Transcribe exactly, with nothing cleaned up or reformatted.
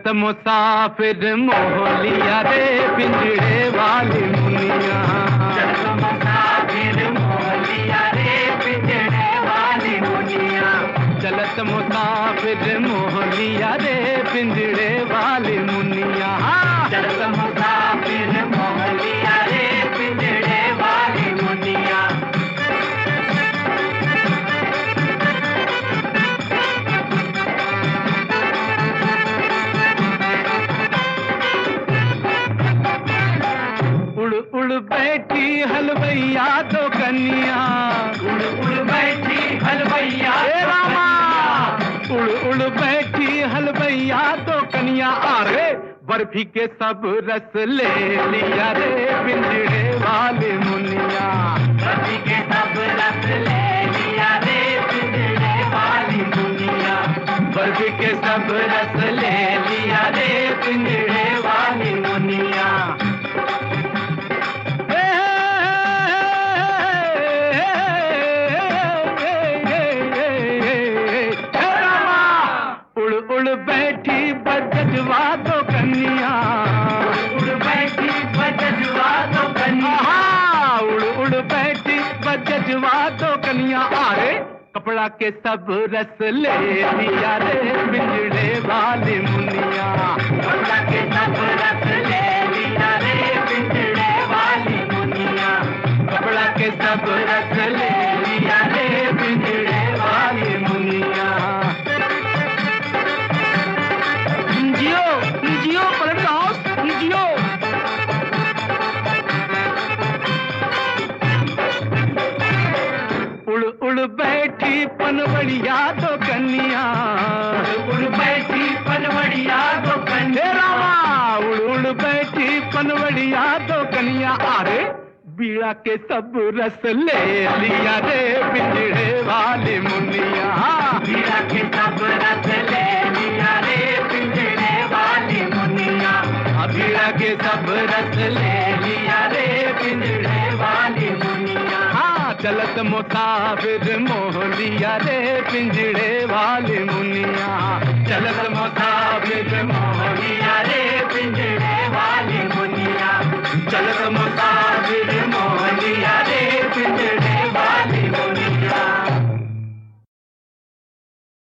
चलत मुसाफिर मोह लिया रे पिंजड़े वाली मुनिया। चलत मुसाफिर मोह लिया रे पिंजड़े वाली मुनिया। चलत मुसाफिर मोह लिया रे पिंजड़े वाली मुनिया। चलत मुसाफिर मोह लिया रे पिंजड़े वाली मुनिया। उड़ उड़ बैठी हलवैया तो कन्या। उड़ उड़ बैठी हलवैया रामा। उड़ उड़ बैठी हलवैया तो कन्या। अरे बर्फी के सब रस ले लिया रे पिंजड़े वाली मुनिया। बर्फी के सब रस ले लिया रे पिंजड़े वाली मुनिया। बर्फी के सब रस ले लिया रे पिंजड़े वाली मुनिया। उड़ उड़ बैठी बजवा तो कन्या। उड़ बैठी बजवा तो कन्या। उड़ उड़ बैठी बजवा तो कन्या। अरे कपड़ा के सब रस ले लिया रे पिंजड़े वाली मुनिया। कपड़ा के सब रस ले लिया रे पिंजड़े वाली मुनिया। कपड़ा के सब रस ले लिया रे पिंजड़े वाली मुनिया। जियो जियो पलट हाउस जियो। उड़ उड़ बैठी पनवड़िया तो कन्या। उड़ बैठी पनवड़िया तो कन्या। रामा। उड़ उड़ बैठी पनवड़िया तो कन्या। अरे बीड़ा के सब रस ले लिया रे पिंजड़े वाली मुनिया। बीड़ा के सब रस ले लिया रे पिंजड़े वाली मुनिया। बीड़ा के सब रस ले लिया रे पिंजड़े वाली मुनिया। हाँ चलत मुसाफिर मोह लिया रे पिंजड़े वाली मुनिया। चलत मुसाफिर मोह लिया रे पिंजड़े